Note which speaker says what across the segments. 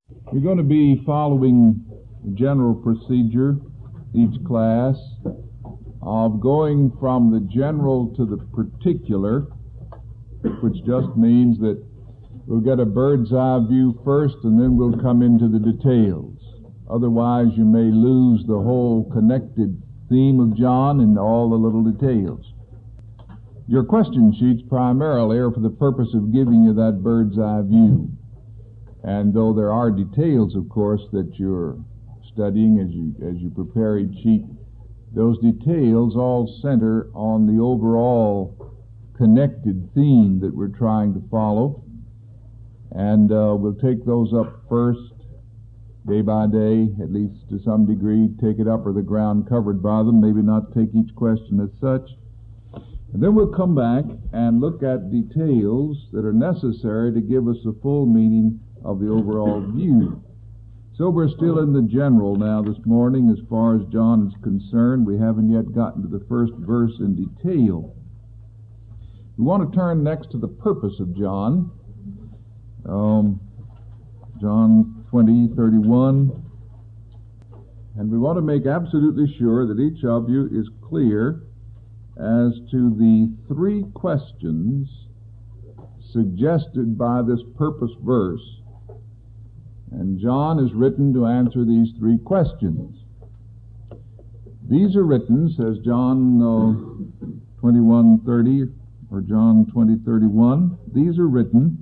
Speaker 1: We're going to be following the general procedure each class of going from the general to the particular, which just means that we'll get a bird's eye view first and then we'll come into the details. Otherwise, you may lose the whole connected theme of John and all the little details. Your question sheets primarily are for the purpose of giving you that bird's eye view. And though there are details, of course, that you're studying as you prepare each sheet, those details all center on the overall connected theme that we're trying to follow. And we'll take those up first, day by day, at least to some degree, take it up or the ground covered by them, maybe not take each question as such. And then we'll come back and look at details that are necessary to give us a full meaning of the overall view. So we're still in the general now this morning as far as John is concerned. We haven't yet gotten to the first verse in detail. We want to turn next to the purpose of John. John 20:31. And we want to make absolutely sure that each of you is clear as to the three questions suggested by this purpose verse. And John is written to answer these three questions. These are written, says John 21:30 or John 20:31, these are written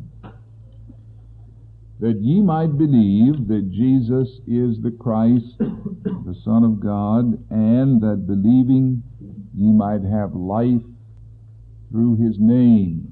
Speaker 1: that ye might believe that Jesus is the Christ, the Son of God, and that believing ye might have life through his name.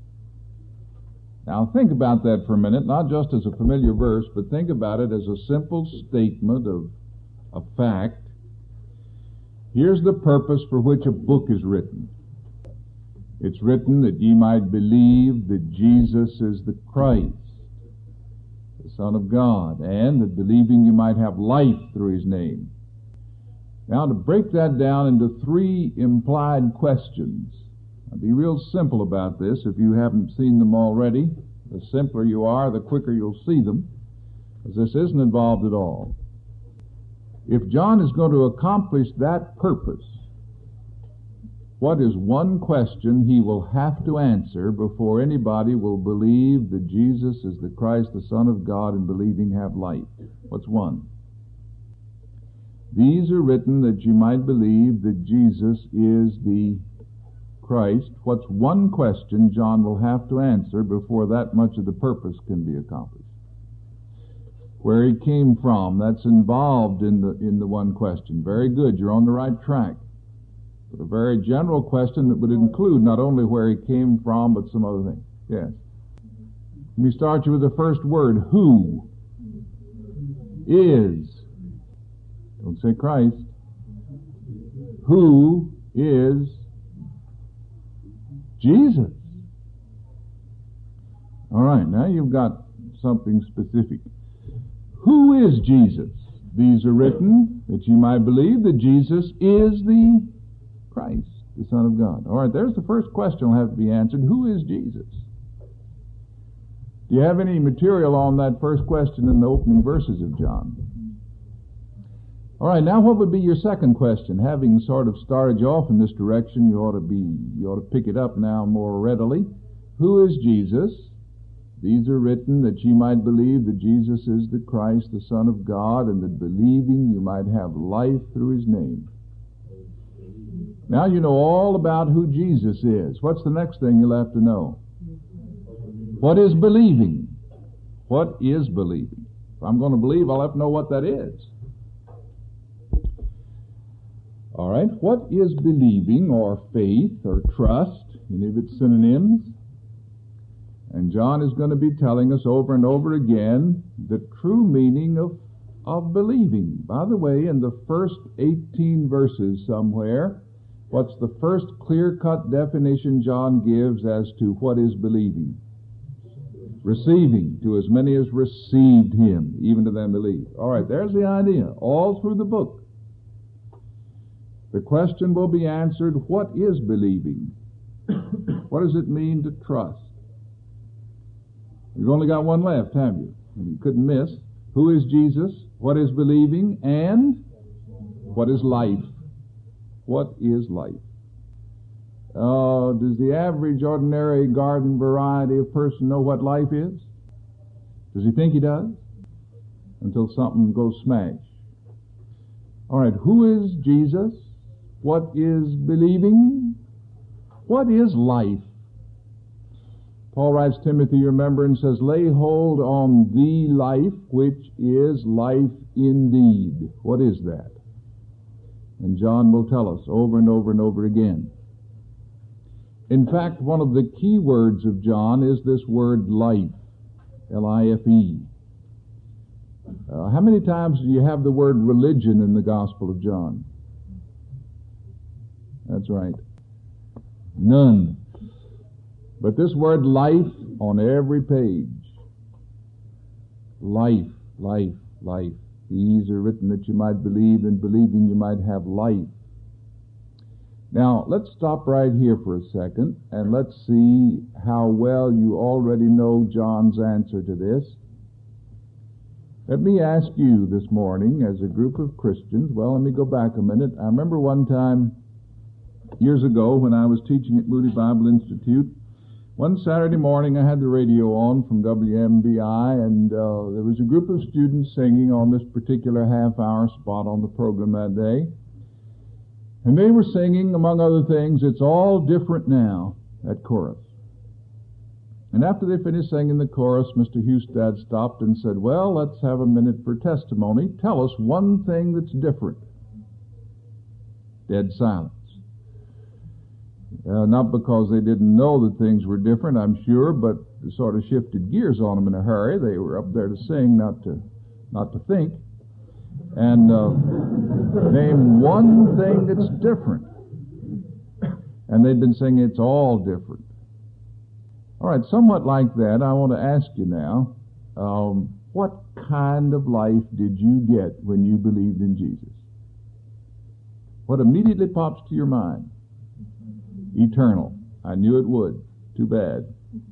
Speaker 1: Now think about that for a minute, not just as a familiar verse, but think about it as a simple statement of a fact. Here's the purpose for which a book is written. It's written that ye might believe that Jesus is the Christ, the Son of God, and that believing you might have life through his name. Now, to break that down into three implied questions, I'll be real simple about this if you haven't seen them already. The simpler you are, the quicker you'll see them, because this isn't involved at all. If John is going to accomplish that purpose, what is one question he will have to answer before anybody will believe that Jesus is the Christ, the Son of God, and believing have life? What's one? These are written that you might believe that Jesus is the Christ. What's one question John will have to answer before that much of the purpose can be accomplished? Where he came from, that's involved in the one question. Very good, you're on the right track. But a very general question that would include not only where he came from, but some other things. Yes. Let me start you with the first word. Who is? Don't say Christ. Who is Jesus? All right, now you've got something specific. Who is Jesus? These are written that you might believe that Jesus is the Christ, the Son of God. All right, there's the first question will have to be answered. Who is Jesus? Do you have any material on that first question in the opening verses of John? All right, now what would be your second question? Having sort of started you off in this direction, you ought to pick it up now more readily. Who is Jesus? These are written that ye might believe that Jesus is the Christ, the Son of God, and that believing you might have life through his name. Now you know all about who Jesus is. What's the next thing you'll have to know? What is believing? What is believing? If I'm going to believe, I'll have to know what that is. All right, what is believing or faith or trust? Any of its synonyms? And John is going to be telling us over and over again the true meaning of believing. By the way, in the first 18 verses somewhere, what's the first clear-cut definition John gives as to what is believing? Receiving. To as many as received him, even to them believe. All right, there's the idea, all through the book. The question will be answered, what is believing? What does it mean to trust? You've only got one left, have you? You couldn't miss. Who is Jesus? What is believing? And what is life? What is life? Does the average, ordinary, garden variety of person know what life is? Does he think he does? Until something goes smash. All right, who is Jesus? What is believing? What is life? Paul writes Timothy, remember, and says, lay hold on the life, which is life indeed. What is that? And John will tell us over and over and over again. In fact, one of the key words of John is this word life, L-I-F-E. How many times do you have the word religion in the Gospel of John? That's right. None. But this word life on every page. Life, life, life. These are written that you might believe, and believing you might have life. Now, let's stop right here for a second, and let's see how well you already know John's answer to this. Let me ask you this morning, as a group of Christians, well, let me go back a minute. I remember one time, years ago, when I was teaching at Moody Bible Institute, one Saturday morning I had the radio on from WMBI, and there was a group of students singing on this particular half-hour spot on the program that day. And they were singing, among other things, It's All Different Now, that chorus. And after they finished singing the chorus, Mr. Hustad stopped and said, well, let's have a minute for testimony. Tell us one thing that's different. Dead silence. Not because they didn't know that things were different, I'm sure, but it sort of shifted gears on them in a hurry. They were up there to sing, not to think. And name one thing that's different. And they'd been singing, It's All Different. All right, somewhat like that, I want to ask you now, what kind of life did you get when you believed in Jesus? What immediately pops to your mind? Eternal. I knew it would. Too bad.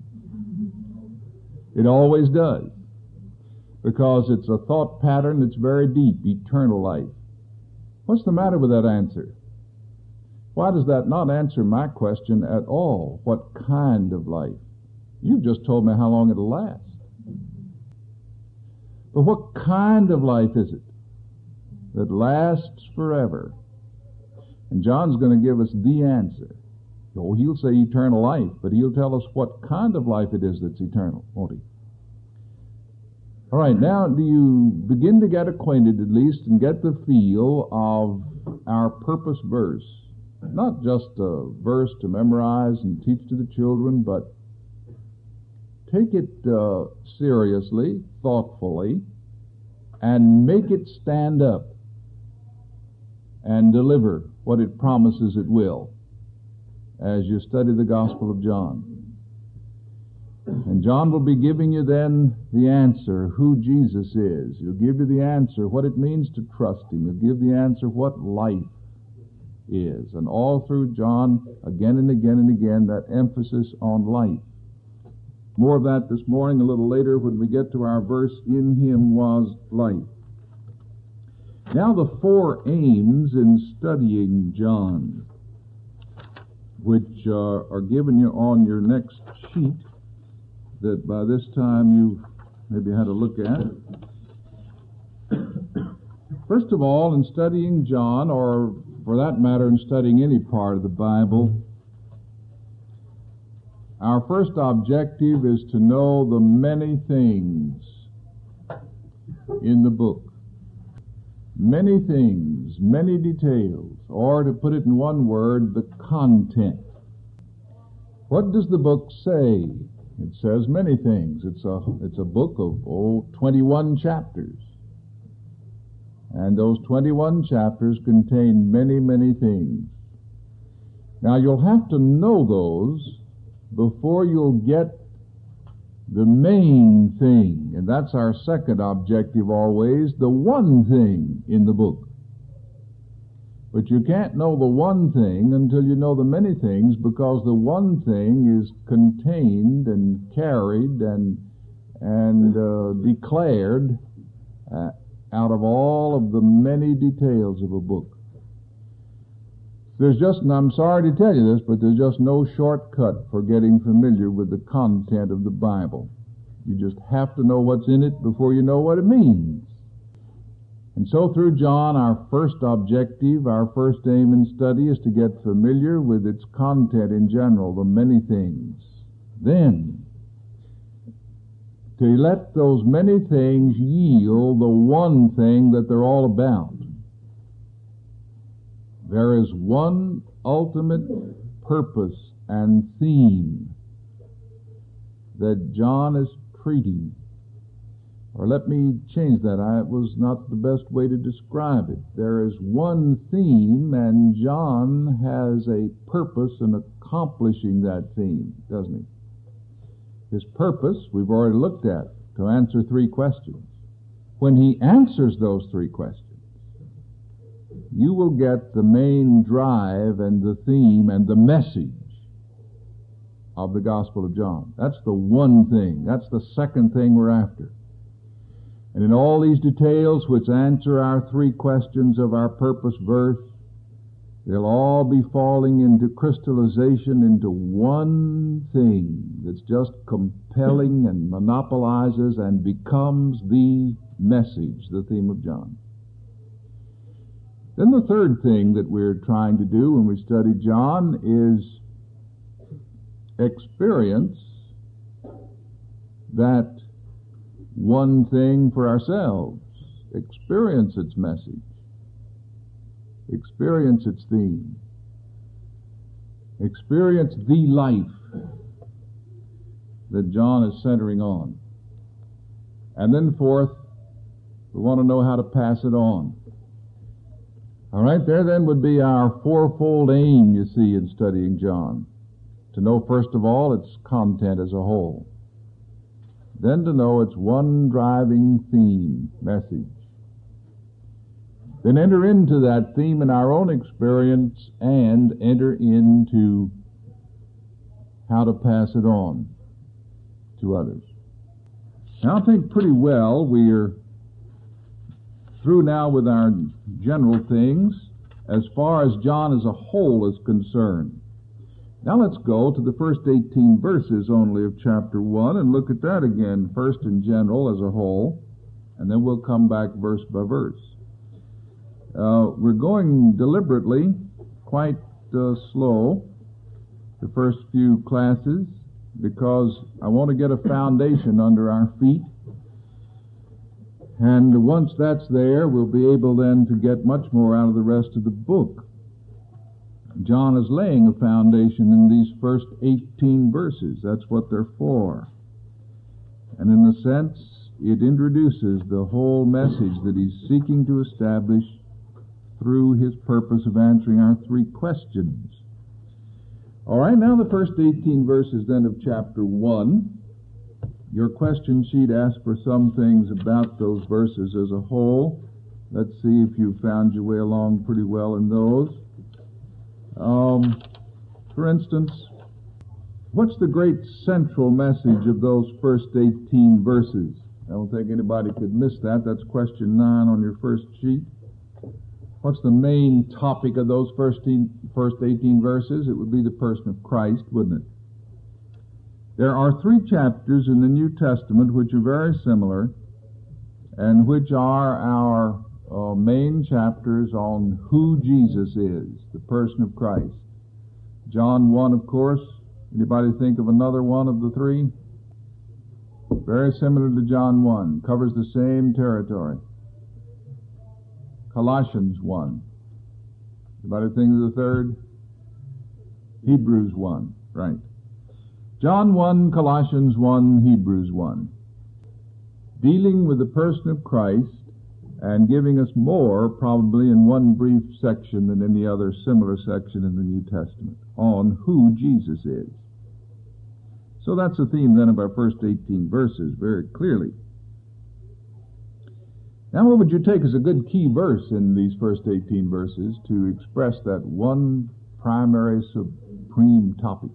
Speaker 1: It always does. Because it's a thought pattern that's very deep, eternal life. What's the matter with that answer? Why does that not answer my question at all? What kind of life? You've just told me how long it'll last. But what kind of life is it that lasts forever? And John's going to give us the answer. Oh, he'll say eternal life, but he'll tell us what kind of life it is that's eternal, won't he? All right, now do you begin to get acquainted at least and get the feel of our purpose verse? Not just a verse to memorize and teach to the children, but take it seriously, thoughtfully, and make it stand up and deliver what it promises it will as you study the Gospel of John. And John will be giving you then the answer, who Jesus is. He'll give you the answer, what it means to trust him. He'll give the answer, what life is. And all through John, again and again and again, that emphasis on life. More of that this morning, a little later when we get to our verse, in him was life. Now the four aims in studying John, which are given you on your next sheet, that by this time you've maybe had a look at. First of all, in studying John, or for that matter in studying any part of the Bible, our first objective is to know the many things in the book. Many things, many details, or to put it in one word, the content. What does the book say? It says many things. It's a book of 21 chapters. And those 21 chapters contain many, many things. Now you'll have to know those before you'll get the main thing. And that's our second objective always, the one thing in the book. But you can't know the one thing until you know the many things, because the one thing is contained and carried and declared out of all of the many details of a book. There's just, and I'm sorry to tell you this, but there's just no shortcut for getting familiar with the content of the Bible. You just have to know what's in it before you know what it means. And so through John, our first objective, our first aim in study is to get familiar with its content in general, the many things. Then, to let those many things yield the one thing that they're all about. There is one ultimate purpose and theme that John is treating. Or let me change that. It was not the best way to describe it. There is one theme, and John has a purpose in accomplishing that theme, doesn't he? His purpose, we've already looked at, to answer 3 questions. When he answers those 3 questions, you will get the main drive and the theme and the message of the Gospel of John. That's the one thing. That's the second thing we're after. And in all these details which answer our 3 questions of our purpose verse, they'll all be falling into crystallization into one thing that's just compelling and monopolizes and becomes the message, the theme of John. Then the third thing that we're trying to do when we study John is experience that one thing for ourselves. Experience its message. Experience its theme. Experience the life that John is centering on. And then fourth, we want to know how to pass it on. All right, there then would be our fourfold aim, you see, in studying John. To know, first of all, its content as a whole. Then to know its one driving theme, message. Then enter into that theme in our own experience and enter into how to pass it on to others. Now, I think pretty well we are through now with our general things as far as John as a whole is concerned. Now let's go to the first 18 verses only of chapter 1 and look at that again, first in general as a whole, and then we'll come back verse by verse. We're going deliberately, quite slow, the first few classes, because I want to get a foundation under our feet. And once that's there, we'll be able then to get much more out of the rest of the book. John is laying a foundation in these first 18 verses. That's what they're for. And in a sense, it introduces the whole message that he's seeking to establish through his purpose of answering our 3 questions. All right, now the first 18 verses then of chapter 1. Your question sheet asks for some things about those verses as a whole. Let's see if you found your way along pretty well in those. For instance, what's the great central message of those first 18 verses? I don't think anybody could miss that. That's question 9 on your first sheet. What's the main topic of those first 18 verses? It would be the person of Christ, wouldn't it? There are 3 chapters in the New Testament which are very similar and which are our main chapters on who Jesus is, the person of Christ. John 1, of course. Anybody think of another one of the 3? Very similar to John 1. Covers the same territory. Colossians 1. Anybody think of the third? Hebrews 1. Right. John 1, Colossians 1, Hebrews 1. Dealing with the person of Christ and giving us more, probably in one brief section than any other similar section in the New Testament, on who Jesus is. So that's the theme then of our first 18 verses, very clearly. Now what would you take as a good key verse in these first 18 verses to express that one primary, supreme topic?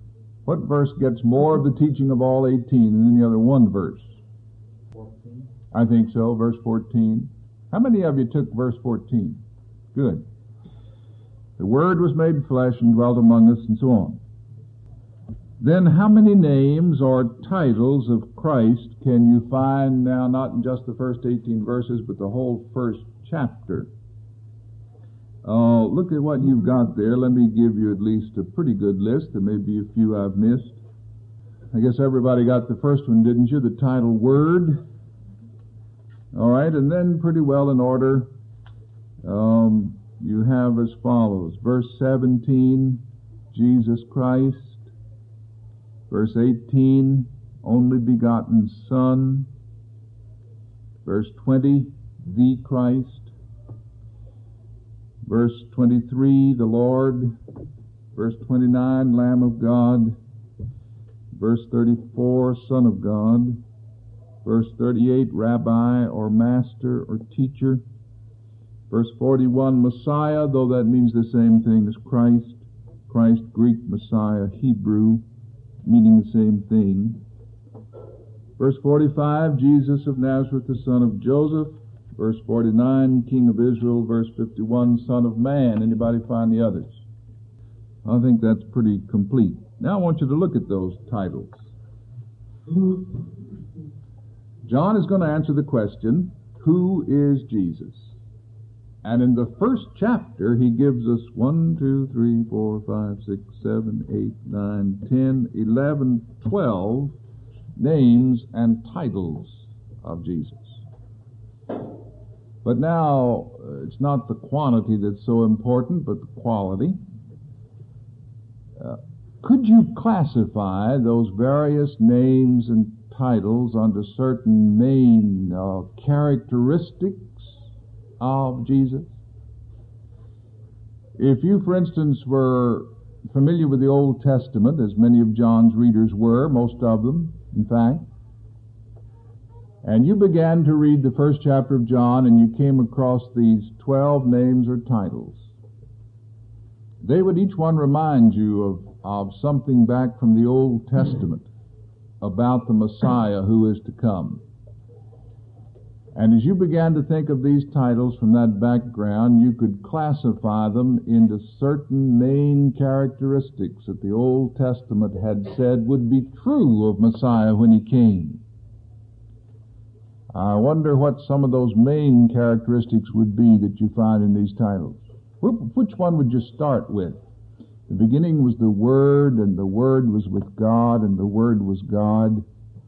Speaker 1: What verse gets more of the teaching of all 18 than any other one verse?
Speaker 2: 14.
Speaker 1: I think so, verse 14. How many of you took verse 14? Good. The Word was made flesh and dwelt among us, and so on. Then how many names or titles of Christ can you find now, not in just the first 18 verses, but the whole first chapter? Look at what you've got there. Let me give you at least a pretty good list. There may be a few I've missed. I guess everybody got the first one, didn't you? The title Word. All right, and then pretty well in order, you have as follows. Verse 17, Jesus Christ. Verse 18, only begotten Son. Verse 20, the Christ. Verse 23, the Lord. Verse 29, Lamb of God. Verse 34, Son of God. Verse 38, Rabbi or Master or Teacher. Verse 41, Messiah, though that means the same thing as Christ. Christ, Greek, Messiah, Hebrew, meaning the same thing. Verse 45, Jesus of Nazareth, the son of Joseph. Verse 49, King of Israel. Verse 51, Son of Man. Anybody find the others? I think that's pretty complete. Now I want you to look at those titles. John is going to answer the question, who is Jesus? And in the first chapter, he gives us 1, 2, 3, 4, 5, 6, 7, 8, 9, 10, 11, 12 names and titles of Jesus. But now, it's not the quantity that's so important, but the quality. Could you classify those various names and titles under certain main characteristics of Jesus? If you, for instance, were familiar with the Old Testament, as many of John's readers were, most of them, in fact, and you began to read the first chapter of John and you came across these 12 names or titles, they would each one remind you of something back from the Old Testament about the Messiah who is to come. And as you began to think of these titles from that background, you could classify them into certain main characteristics that the Old Testament had said would be true of Messiah when he came. I wonder what some of those main characteristics would be that you find in these titles. Which one would you start with? The beginning was the Word, and the Word was with God, and the Word was God.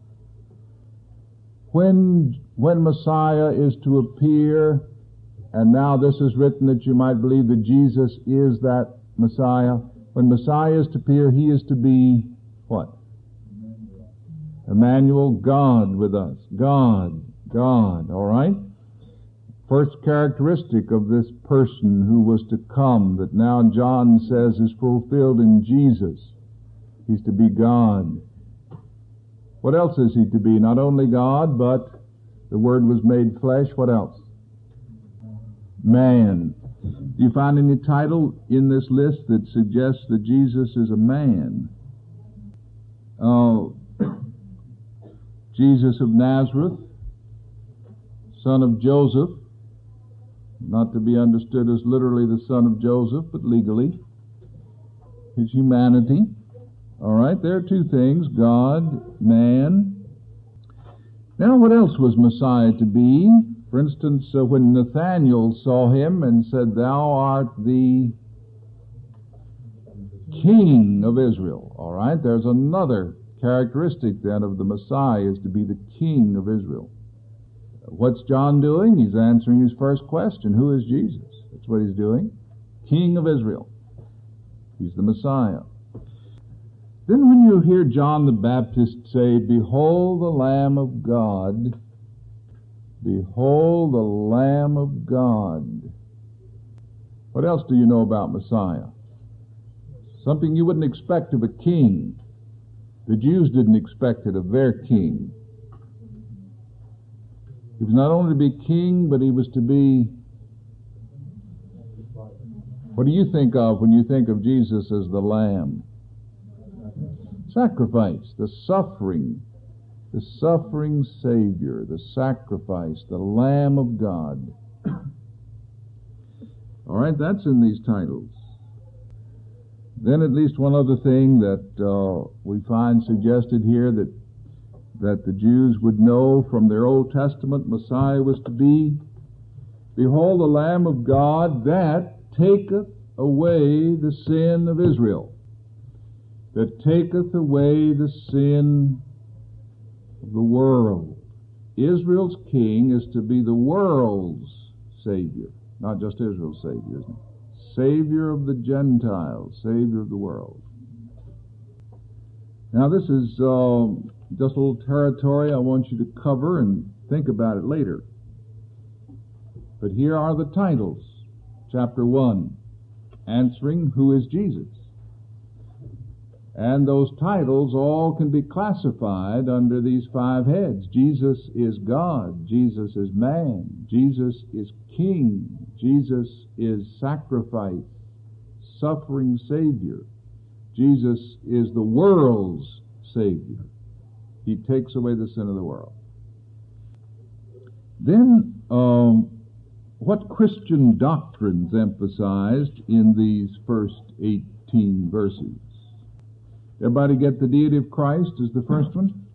Speaker 1: When Messiah is to appear, and now this is written that you might believe that Jesus is that Messiah. When Messiah is to appear, he is to be what? Emmanuel, God with us. God, all right? First characteristic of this person who was to come, that now John says is fulfilled in Jesus. He's to be God. What else is he to be? Not only God, but the Word was made flesh. What else? Man. Do you find any title in this list that suggests that Jesus is a man? Jesus of Nazareth, son of Joseph, not to be understood as literally the son of Joseph, but legally. His humanity. All right, there are two things, God, man. Now, what else was Messiah to be? For instance, when Nathanael saw him and said, "Thou art the King of Israel." All right, there's another characteristic then of the Messiah, is to be the King of Israel. What's John doing? He's answering his first question. Who is Jesus? That's what he's doing. King of Israel. He's the Messiah. Then when you hear John the Baptist say, "Behold the Lamb of God," behold the Lamb of God, what else do you know about Messiah? Something you wouldn't expect of a king. The Jews didn't expect it of their king. He was not only to be king, but he was to be... What do you think of when you think of Jesus as the Lamb? Sacrifice, the suffering. the suffering Savior, the sacrifice, the Lamb of God. All right, that's in these titles. Then at least one other thing that we find suggested here that the Jews would know from their Old Testament Messiah was to be, behold the Lamb of God that taketh away the sin of Israel, that taketh away the sin of the world. Israel's king is to be the world's Savior, not just Israel's Savior, isn't it? Savior of the Gentiles, Savior of the world. Now this is just a little territory I want you to cover and think about it later. But here are the titles. Chapter 1, answering who is Jesus. And those titles all can be classified under these 5 heads. Jesus is God. Jesus is man. Jesus is King. Jesus is sacrifice, suffering Savior. Jesus is the world's Savior. He takes away the sin of the world. Then, what Christian doctrines emphasized in these first 18 verses? Everybody get the deity of Christ is the first one?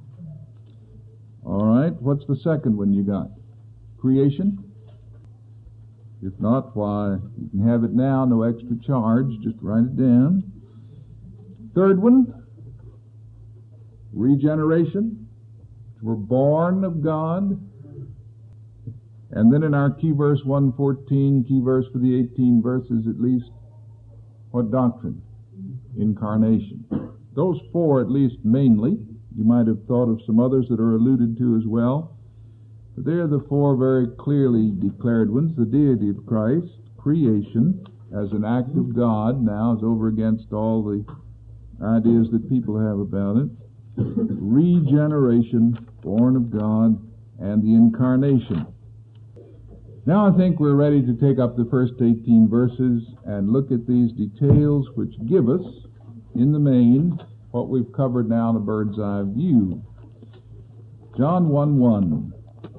Speaker 1: All right. What's the second one you got? Creation? If not, why, you can have it now, no extra charge. Just write it down. Third one, regeneration. We're born of God. And then in our key verse 114, key verse for the 18 verses at least, what doctrine? Incarnation. Those 4 at least mainly. You might have thought of some others that are alluded to as well. But they're the 4 very clearly declared ones. The deity of Christ, creation as an act of God now is over against all the ideas that people have about it. Regeneration, born of God, and the incarnation. Now I think we're ready to take up the first 18 verses and look at these details which give us, in the main, what we've covered now in a bird's eye view. John 1:1.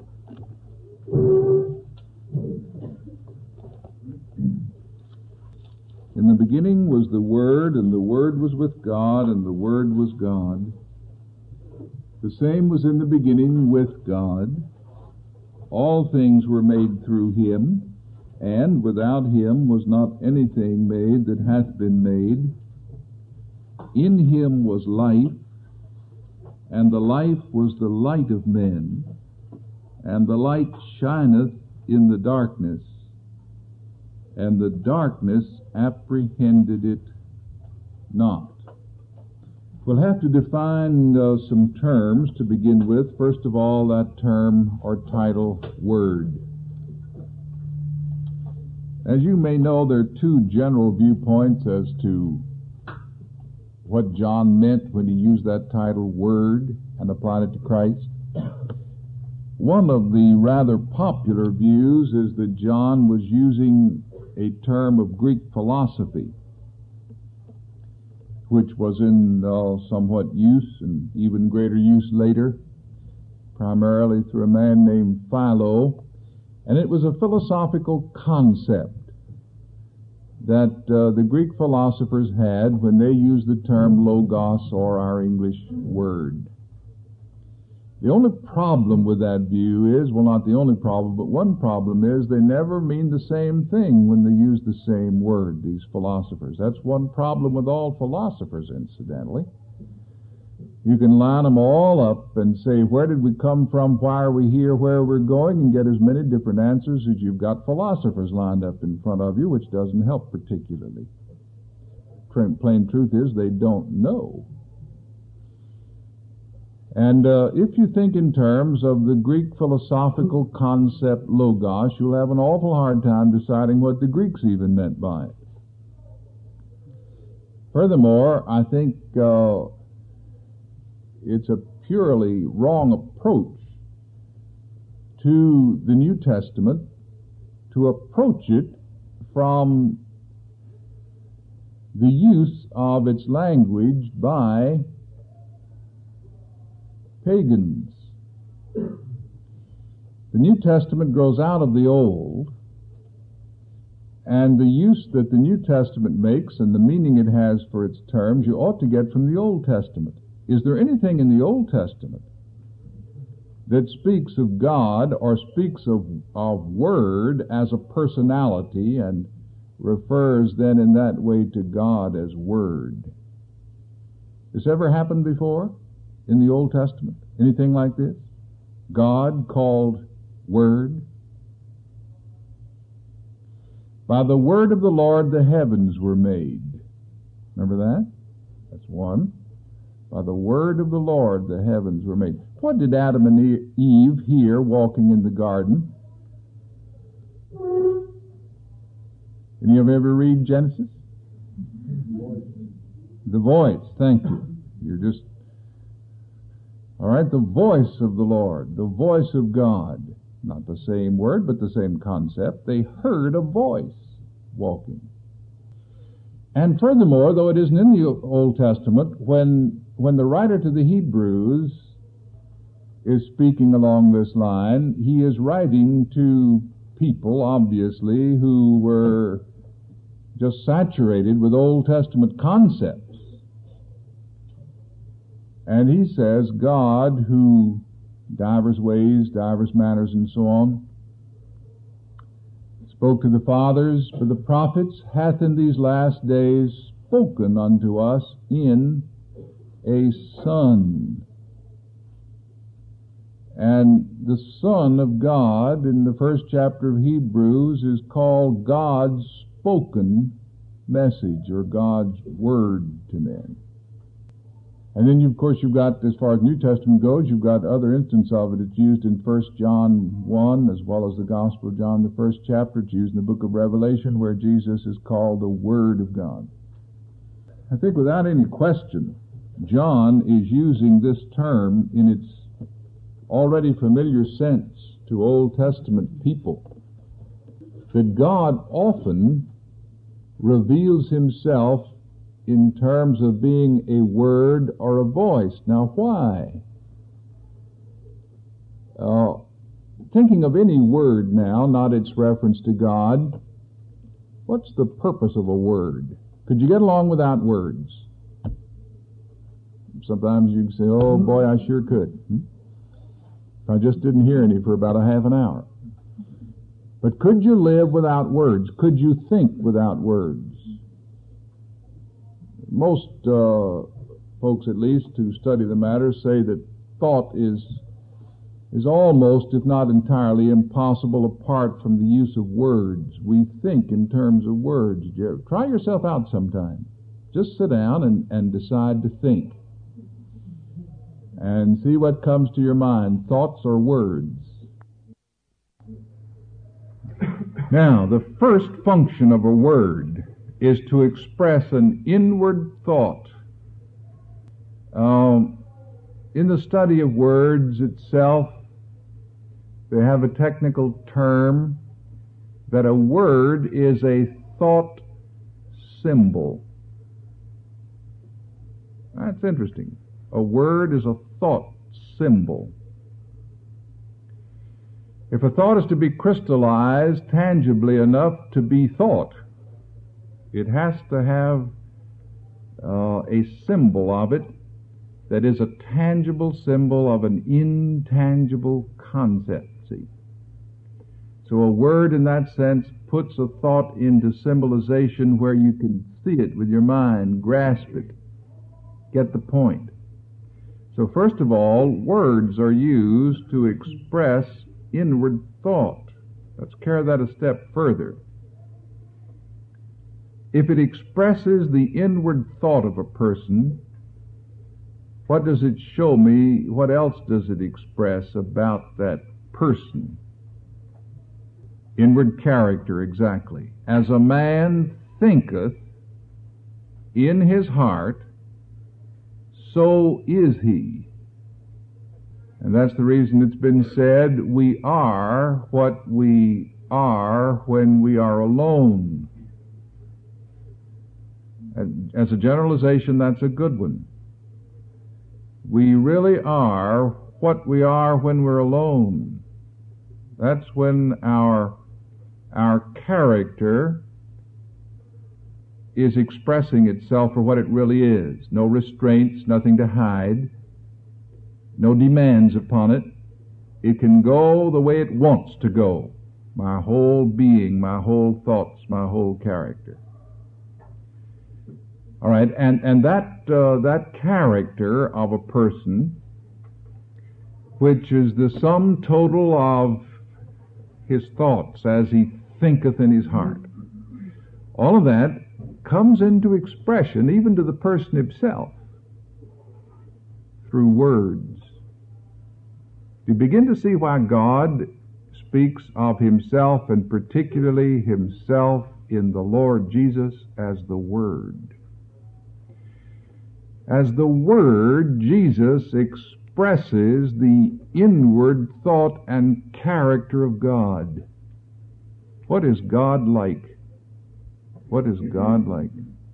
Speaker 1: In the beginning was the Word, and the Word was with God, and the Word was God. The same was in the beginning with God. All things were made through him, and without him was not anything made that hath been made. In him was life, and the life was the light of men, and the light shineth in the darkness, and the darkness apprehended it not. We'll have to define some terms to begin with. First of all, that term or title, Word. As you may know, there are 2 general viewpoints as to what John meant when he used that title, Word, and applied it to Christ. One of the rather popular views is that John was using a term of Greek philosophy, which was in somewhat use and even greater use later, primarily through a man named Philo. And it was a philosophical concept that the Greek philosophers had when they used the term logos, or our English word. The only problem with that view is, well, not the only problem, but one problem is they never mean the same thing when they use the same word, these philosophers. That's one problem with all philosophers, incidentally. You can line them all up and say, where did we come from, why are we here, where we're going, and get as many different answers as you've got philosophers lined up in front of you, which doesn't help particularly. Plain truth is they don't know. And if you think in terms of the Greek philosophical concept logos, you'll have an awful hard time deciding what the Greeks even meant by it. Furthermore, I think it's a purely wrong approach to the New Testament to approach it from the use of its language by pagans. The New Testament grows out of the Old, and the use that the New Testament makes and the meaning it has for its terms you ought to get from the Old Testament. Is there anything in the Old Testament that speaks of God or speaks of Word as a personality and refers then in that way to God as Word? Has this ever happened before in the Old Testament? Anything like this? God called Word? By the word of the Lord the heavens were made. Remember that? That's one. By the word of the Lord the heavens were made. What did Adam and Eve hear walking in the garden? Any of you ever read Genesis? The voice. Thank you. You're just... All right, the voice of the Lord, the voice of God. Not the same word, but the same concept. They heard a voice walking. And furthermore, though it isn't in the Old Testament, when the writer to the Hebrews is speaking along this line, he is writing to people, obviously, who were just saturated with Old Testament concepts. And he says, God, who divers ways, divers manners, and so on, spoke to the fathers by the prophets, hath in these last days spoken unto us in a Son. And the Son of God in the first chapter of Hebrews is called God's spoken message, or God's word to men. And then, of course, you've got, as far as New Testament goes, you've got other instances of it. It's used in 1 John 1, as well as the Gospel of John, the first chapter. It's used in the book of Revelation, where Jesus is called the Word of God. I think without any question, John is using this term in its already familiar sense to Old Testament people, that God often reveals himself in terms of being a word or a voice. Now, why? Thinking of any word now, not its reference to God, what's the purpose of a word? Could you get along without words? Sometimes you can say, oh boy, I sure could. I just didn't hear any for about a half an hour. But could you live without words? Could you think without words? Most folks, at least, who study the matter say that thought is almost, if not entirely, impossible apart from the use of words. We think in terms of words. Try yourself out sometime. Just sit down and decide to think. And see what comes to your mind, thoughts or words. Now, the first function of a word is to express an inward thought. In the study of words itself, they have a technical term that a word is a thought symbol. That's interesting. A word is a thought symbol. If a thought is to be crystallized tangibly enough to be thought, it has to have a symbol of it that is a tangible symbol of an intangible concept. See? So a word in that sense puts a thought into symbolization where you can see it with your mind, grasp it, get the point. So first of all, words are used to express inward thought. Let's carry that a step further. If it expresses the inward thought of a person, what does it show me? What else does it express about that person? Inward character, exactly. As a man thinketh in his heart, so is he. And that's the reason it's been said, we are what we are when we are alone. And as a generalization, that's a good one. we really are what we are when we're alone. That's when our character is expressing itself for what it really is. No restraints, nothing to hide, no demands upon it. It can go the way it wants to go. My whole being, my whole thoughts, my whole character. All right, and that character of a person, which is the sum total of his thoughts as he thinketh in his heart, all of that comes into expression even to the person himself through words. You begin to see why God speaks of himself, and particularly himself in the Lord Jesus, as the Word. As the Word, Jesus expresses the inward thought and character of God. What is God like? What is God like?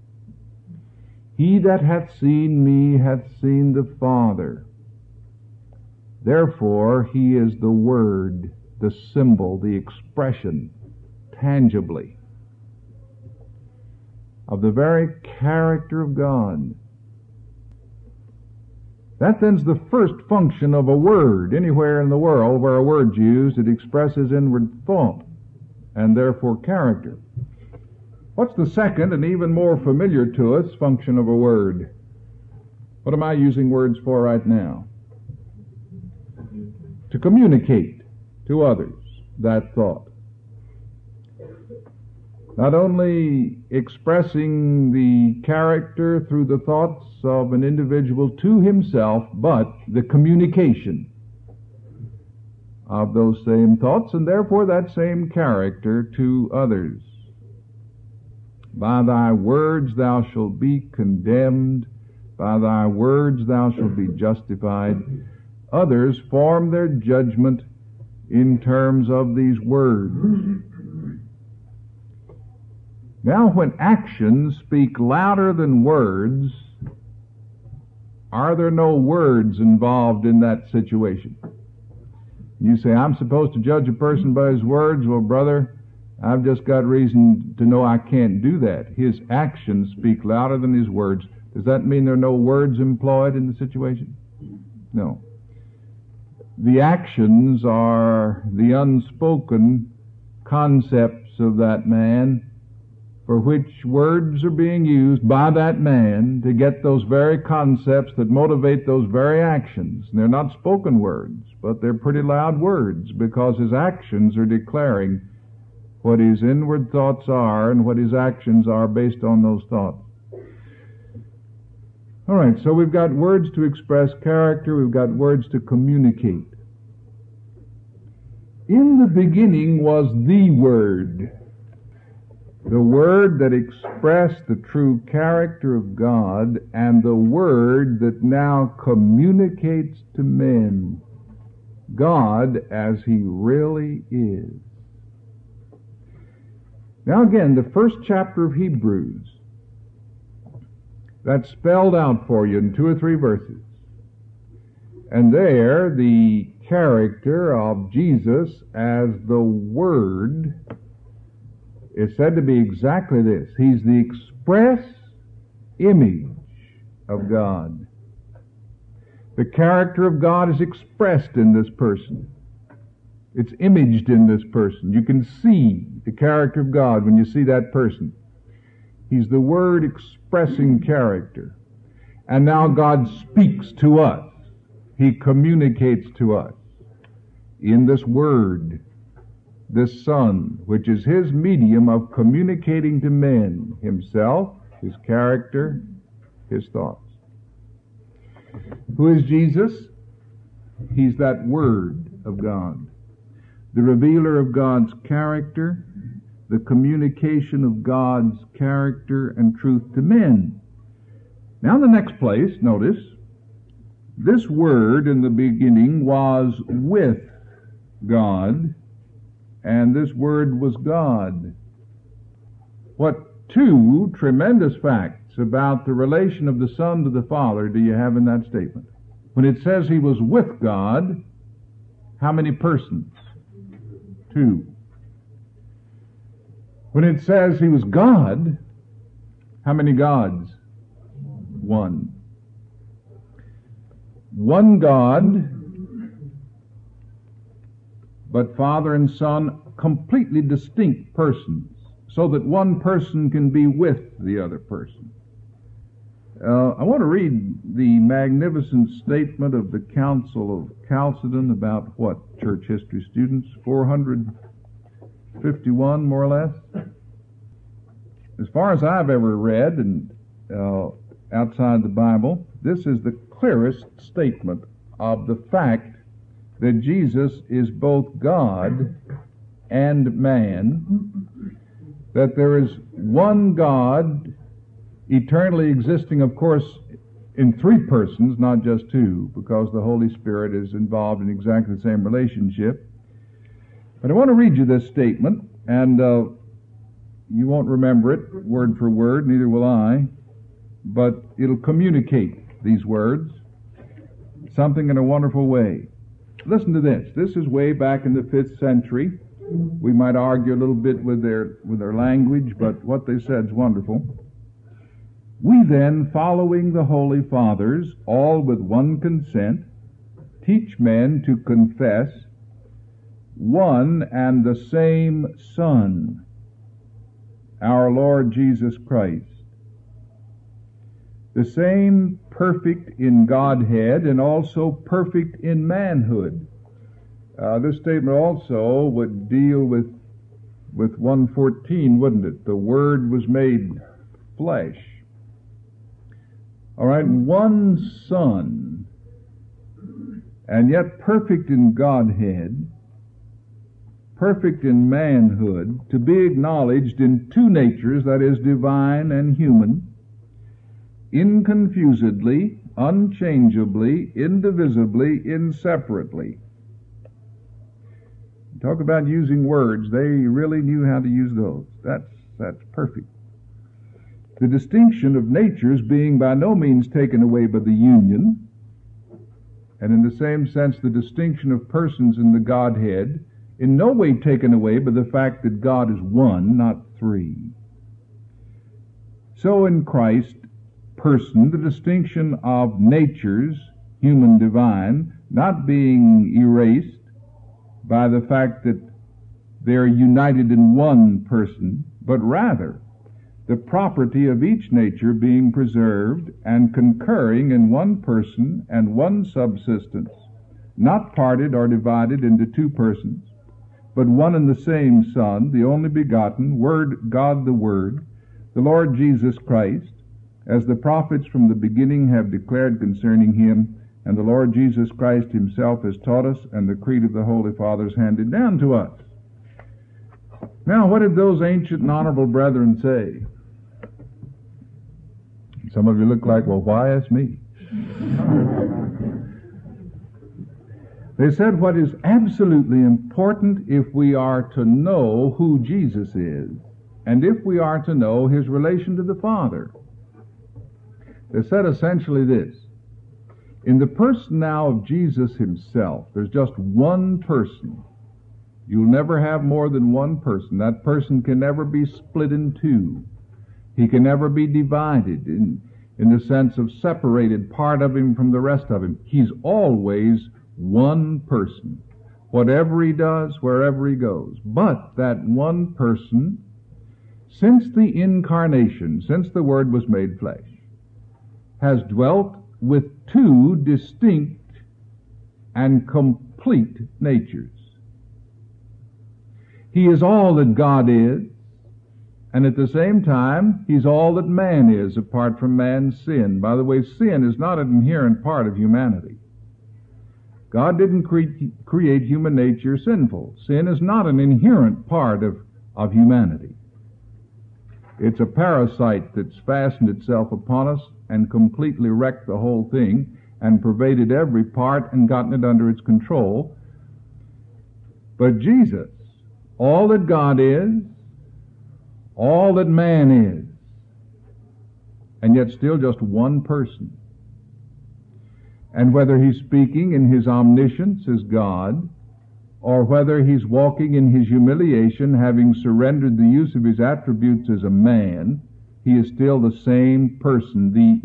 Speaker 1: He that hath seen me hath seen the Father. Therefore, he is the Word, the symbol, the expression, tangibly, of the very character of God. That then's the first function of a word. Anywhere in the world where a word's used, it expresses inward thought, and therefore character. What's the second and even more familiar to us function of a word? What am I using words for right now? To communicate to others that thought. Not only expressing the character through the thoughts of an individual to himself, but the communication of those same thoughts, and therefore that same character to others. By thy words thou shalt be condemned, by thy words thou shalt be justified. Others form their judgment in terms of these words. Now, when actions speak louder than words, are there no words involved in that situation? You say, I'm supposed to judge a person by his words. Well, brother, I've just got reason to know I can't do that. His actions speak louder than his words. Does that mean there are no words employed in the situation? No. The actions are the unspoken concepts of that man, for which words are being used by that man to get those very concepts that motivate those very actions. And they're not spoken words, but they're pretty loud words, because his actions are declaring what his inward thoughts are and what his actions are based on those thoughts. All right, so we've got words to express character, we've got words to communicate. In the beginning was the Word, the Word that expressed the true character of God, and the Word that now communicates to men God as He really is. Now again, the first chapter of Hebrews, that's spelled out for you in 2 or 3 verses. And there, the character of Jesus as the Word is said to be exactly this. He's the express image of God. The character of God is expressed in this person. It's imaged in this person. You can see the character of God when you see that person. He's the Word expressing character. And now God speaks to us. He communicates to us in this Word, this Son, which is His medium of communicating to men Himself, His character, His thoughts. Who is Jesus? He's that Word of God, the revealer of God's character, the communication of God's character and truth to men. Now in the next place, notice, this Word in the beginning was with God, and this Word was God. What 2 tremendous facts about the relation of the Son to the Father do you have in that statement? When it says he was with God, how many persons? Two. When it says he was God, how many gods? One. One God, but Father and Son, completely distinct persons, so that one person can be with the other person. I want to read the magnificent statement of the Council of Chalcedon about what, church history students? 451, more or less? As far as I've ever read, and outside the Bible, this is the clearest statement of the fact that Jesus is both God and man, that there is one God eternally existing, of course, in three persons, not just two, because the Holy Spirit is involved in exactly the same relationship. But I want to read you this statement, and you won't remember it word for word, neither will I, but it'll communicate these words, something in a wonderful way. Listen to this. This is way back in the 5th century. We might argue a little bit with their language, but what they said is wonderful. We then, following the Holy Fathers, all with one consent, teach men to confess one and the same Son, our Lord Jesus Christ, the same perfect in Godhead and also perfect in manhood. This statement also would deal with 114, wouldn't it? The Word was made flesh. All right, one Son, and yet perfect in Godhead, perfect in manhood, to be acknowledged in two natures, that is, divine and human, inconfusedly, unchangeably, indivisibly, inseparately. Talk about using words. They really knew how to use those. That's perfect. The distinction of natures being by no means taken away by the union, and in the same sense the distinction of persons in the Godhead in no way taken away by the fact that God is one, not three. So in Christ, person, the distinction of natures, human, divine, not being erased by the fact that they're united in one person, but rather the property of each nature being preserved and concurring in one person and one subsistence, not parted or divided into two persons, but one and the same Son, the only begotten, Word, God the Word, the Lord Jesus Christ, as the prophets from the beginning have declared concerning him, and the Lord Jesus Christ himself has taught us, and the creed of the Holy Fathers handed down to us. Now, what did those ancient and honorable brethren say? Some of you look like, well, why ask me? They said what is absolutely important if we are to know who Jesus is, and if we are to know his relation to the Father. They said essentially this: in the person now of Jesus himself, there's just one person. You'll never have more than one person. That person can never be split in two. He can never be divided in the sense of separated part of him from the rest of him. He's always one person, whatever he does, wherever he goes. But that one person, since the incarnation, since the Word was made flesh, has dwelt with two distinct and complete natures. He is all that God is, and at the same time, he's all that man is apart from man's sin. By the way, sin is not an inherent part of humanity. God didn't create human nature sinful. Sin is not an inherent part of humanity. It's a parasite that's fastened itself upon us and completely wrecked the whole thing and pervaded every part and gotten it under its control. But Jesus, all that God is, all that man is, and yet still just one person. And whether he's speaking in his omniscience as God, or whether he's walking in his humiliation, having surrendered the use of his attributes as a man, he is still the same person, the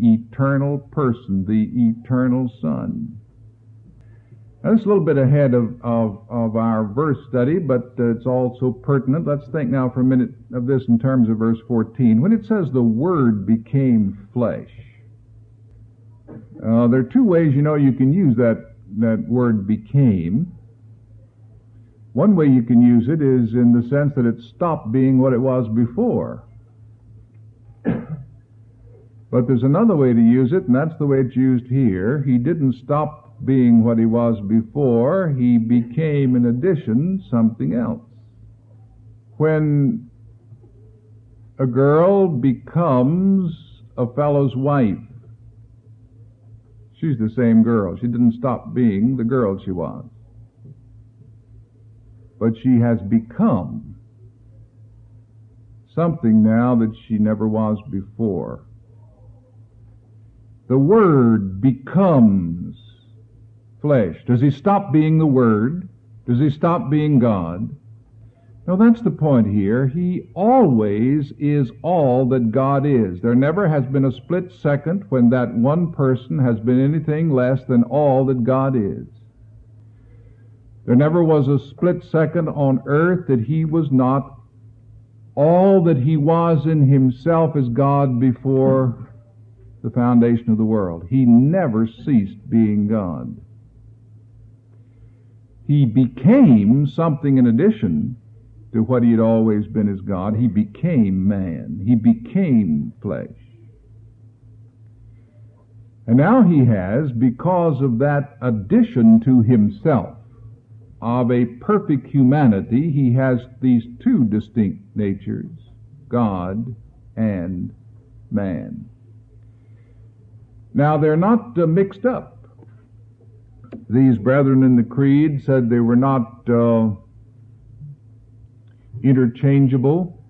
Speaker 1: eternal Son. Now, this is a little bit ahead of our verse study, but it's also pertinent. Let's think now for a minute of this in terms of verse 14. When it says the Word became flesh, there are two ways you can use that word became. One way you can use it is in the sense that it stopped being what it was before. But there's another way to use it, and that's the way it's used here. He didn't stop being what he was before. He became, in addition, something else. When a girl becomes a fellow's wife, she's the same girl. She didn't stop being the girl she was. But she has become something now that she never was before. The Word becomes flesh. Does he stop being the Word? Does he stop being God? No, that's the point here. He always is all that God is. There never has been a split second when that one person has been anything less than all that God is. There never was a split second on earth that he was not all that he was in himself as God before the foundation of the world. He never ceased being God. He became something in addition to what he had always been as God. He became man. He became flesh. And now he has, because of that addition to himself of a perfect humanity, he has these two distinct natures, God and man. Now, they're not mixed up. These brethren in the Creed said they were not interchangeable.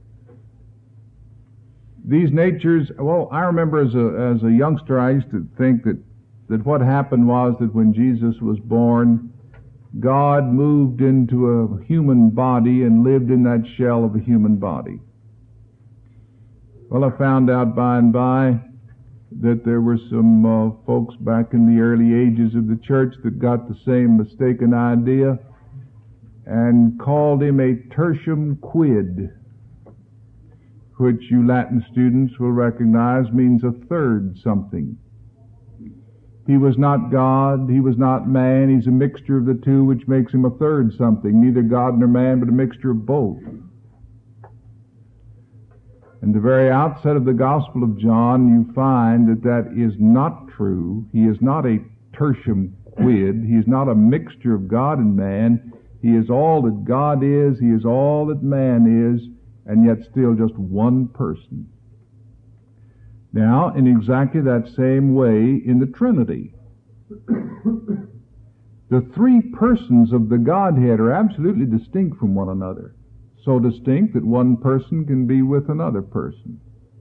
Speaker 1: These natures, well, I remember as a youngster, I used to think that what happened was that when Jesus was born, God moved into a human body and lived in that shell of a human body. Well, I found out by and by that there were some folks back in the early ages of the church that got the same mistaken idea and called him a tertium quid, which you Latin students will recognize means a third something. He was not God, he was not man, he's a mixture of the two, which makes him a third something, neither God nor man, but a mixture of both. In the very outset of the Gospel of John, you find that is not true. He is not a tertium quid. He is not a mixture of God and man. He is all that God is. He is all that man is, and yet still just one person. Now, in exactly that same way in the Trinity, the three persons of the Godhead are absolutely distinct from one another. So distinct that one person can be with another person.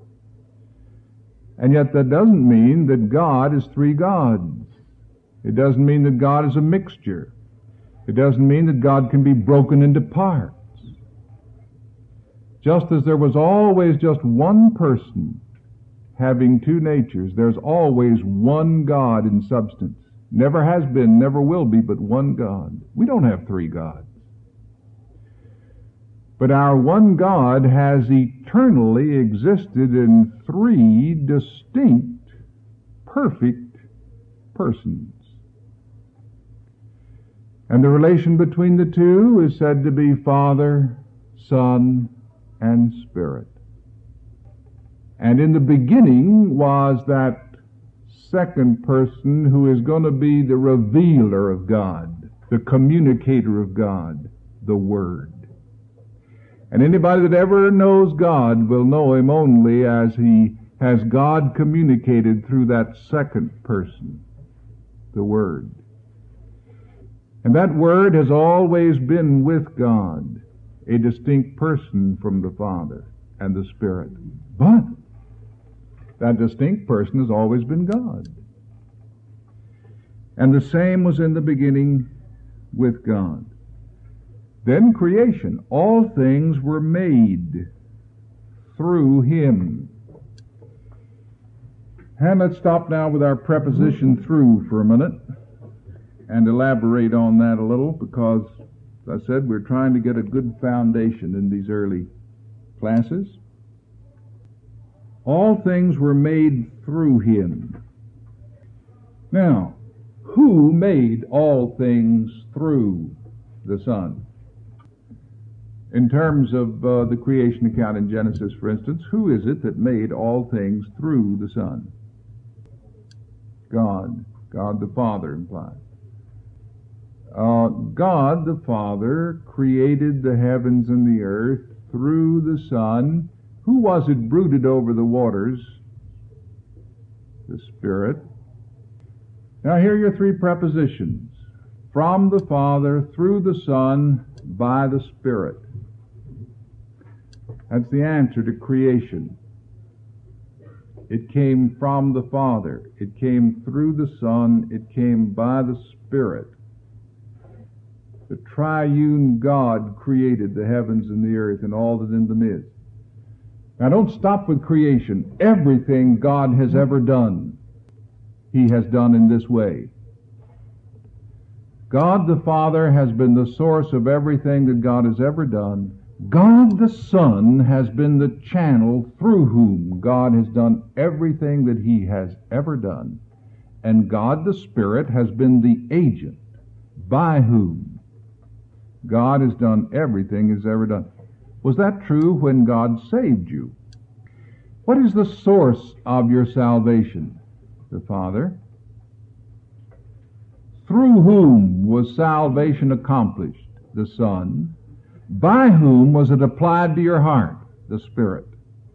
Speaker 1: And yet that doesn't mean that God is three gods. It doesn't mean that God is a mixture. It doesn't mean that God can be broken into parts. Just as there was always just one person having two natures, there's always one God in substance. Never has been, never will be, but one God. We don't have three gods. But our one God has eternally existed in three distinct, perfect persons. And the relation between the two is said to be Father, Son, and Spirit. And in the beginning was that second person who is going to be the revealer of God, the communicator of God, the Word. And anybody that ever knows God will know Him only as He has God communicated through that second person, the Word. And that Word has always been with God, a distinct person from the Father and the Spirit. But that distinct person has always been God. And the same was in the beginning with God. Then creation. All things were made through him. And let's stop now with our preposition through for a minute and elaborate on that a little, because, as I said, we're trying to get a good foundation in these early classes. All things were made through him. Now, who made all things through the Son? In terms of the creation account in Genesis, for instance, who is it that made all things through the Son? God. God the Father implied. God the Father created the heavens and the earth through the Son. Who was it brooded over the waters? The Spirit. Now here are your three prepositions. From the Father, through the Son, by the Spirit. That's the answer to creation. It came from the Father. It came through the Son. It came by the Spirit. The triune God created the heavens and the earth and all that in the midst. Now don't stop with creation. Everything God has ever done, he has done in this way. God the Father has been the source of everything that God has ever done. God the Son has been the channel through whom God has done everything that he has ever done. And God the Spirit has been the agent by whom God has done everything he's ever done. Was that true when God saved you? What is the source of your salvation? The Father. Through whom was salvation accomplished? The Son. By whom was it applied to your heart? The Spirit.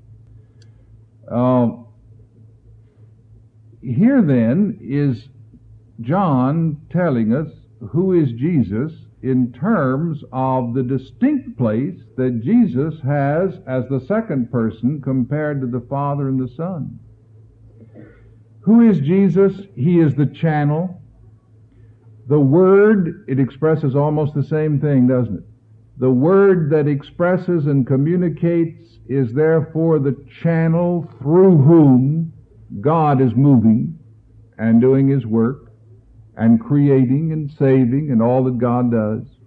Speaker 1: Here then is John telling us who is Jesus in terms of the distinct place that Jesus has as the second person compared to the Father and the Son. Who is Jesus? He is the channel. The Word, it expresses almost the same thing, doesn't it? The Word that expresses and communicates is therefore the channel through whom God is moving and doing his work and creating and saving and all that God does.